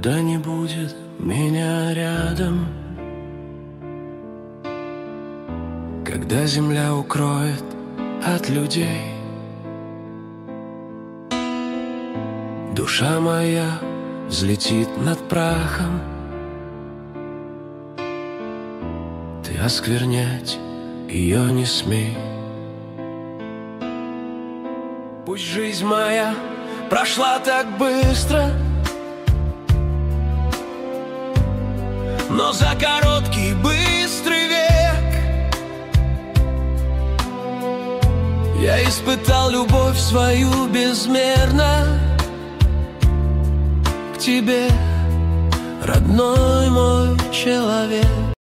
когда не будет меня рядом, когда земля укроет от людей. Душа моя взлетит над прахом, ты осквернять ее не смей. Пусть жизнь моя прошла так быстро, но за короткий быстрый век я испытал любовь свою безмерно к тебе, родной мой человек.